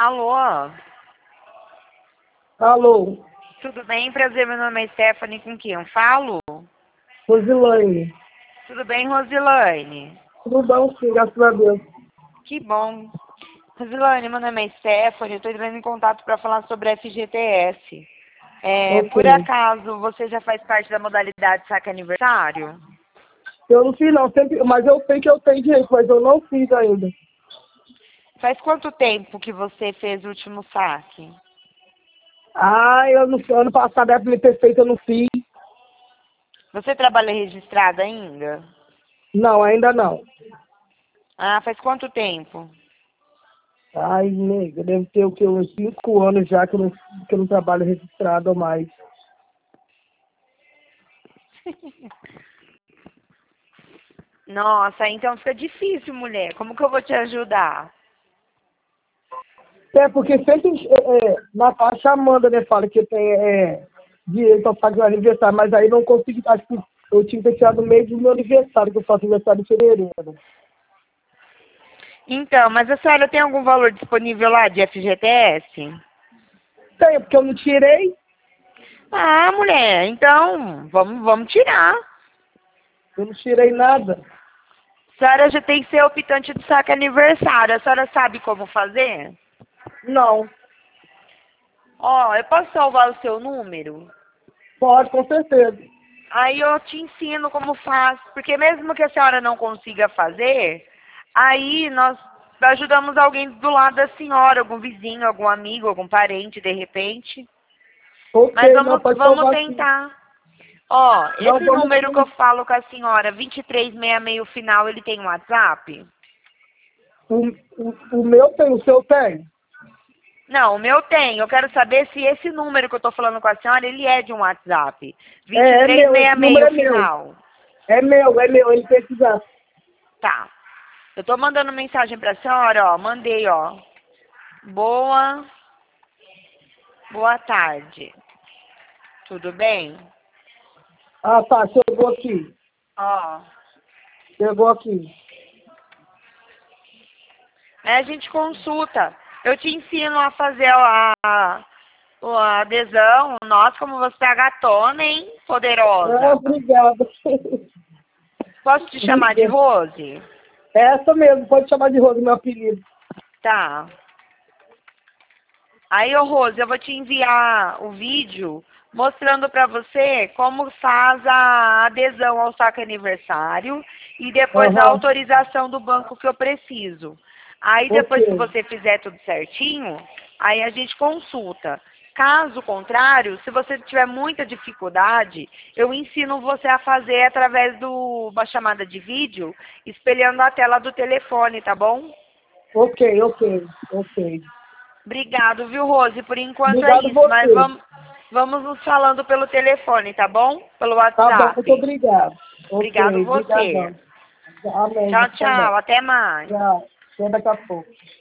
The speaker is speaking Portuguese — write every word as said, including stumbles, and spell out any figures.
Alô? Alô, Tudo bem? Prazer, meu nome é Stephanie, com quem eu falo? Rosilane. Tudo bem, Rosilane? Tudo bom, sim, graças a Deus. Que bom. Rosilane, meu nome é Stephanie, eu estou entrando em contato para falar sobre a F G T S. É, Ok. por acaso, você já faz parte da modalidade saque aniversário? Eu não fiz não, sempre, mas eu sei que eu tenho direito, mas eu não fiz ainda. Faz quanto tempo que você fez o último saque? Ah, eu não, ano passado era pra me ter feito, eu não fiz. Você trabalha registrada ainda? Não, ainda não. Ah, faz quanto tempo? Ai, nega, deve ter o quê? Uns cinco anos já que eu não, que eu não trabalho registrado ou mais. Nossa, então fica difícil, mulher. Como que eu vou te ajudar? É, porque sempre é, é, na faixa Amanda, né, fala que tem é, direito a fazer o aniversário, mas aí não consegui, acho que eu tinha que ter tirado no meio do meu aniversário, que eu faço aniversário em fevereiro. Então, mas a senhora tem algum valor disponível lá de F G T S? Tem, porque eu não tirei, Ah, mulher, então vamos, vamos tirar. eu não tirei nada. A senhora já tem que ser optante do saque aniversário. A senhora sabe como fazer? Não, Ó, eu posso salvar o seu número? pode, com certeza. Aí eu te ensino como faz. Porque mesmo que a senhora não consiga fazer, aí nós ajudamos alguém do lado da senhora, algum vizinho, algum amigo, algum parente, de repente. Mas Ok, não, vamos, pode vamos salvar sim. tentar. Ó, Não, esse vamos número que eu sim. falo com a senhora, vinte e três sessenta e seis o final, ele tem um WhatsApp? O, o, o meu tem, o seu tem? Não, o meu tem. Eu quero saber se esse número que eu tô falando com a senhora, ele é de um WhatsApp. É, é meu, esse vinte e três sessenta e seis número o é meu. final. É meu, é meu, ele precisa. Tá. Eu tô mandando mensagem pra senhora, ó. Mandei, ó. Boa, boa tarde. Tudo bem? Ah, tá, chegou aqui. Ó. Chegou aqui. Aí a gente consulta. Eu te ensino a fazer a, a a adesão. Nossa, como você é gatona, hein? Ah, Poderosa. obrigado. Posso te chamar de Rose? Essa mesmo, pode chamar de Rosa, meu apelido. Tá. Aí, ô Rose, eu vou te enviar o vídeo mostrando pra você como faz a adesão ao saque aniversário e depois a Aham, autorização do banco que eu preciso. Aí, depois que ok. você fizer tudo certinho, aí a gente consulta. Caso contrário, se você tiver muita dificuldade, eu ensino você a fazer através de uma chamada de vídeo, espelhando a tela do telefone, tá bom? Ok, ok, ok. Obrigado, viu, Rose? Por enquanto é Obrigado isso, mas você. vamos, vamos nos falando pelo telefone, tá bom? Pelo Tá bom, muito WhatsApp. obrigado. Obrigado Ok, você. obrigadão. Amém, Tchau, você também. tchau. Até mais. Tchau. Até daqui a pouco.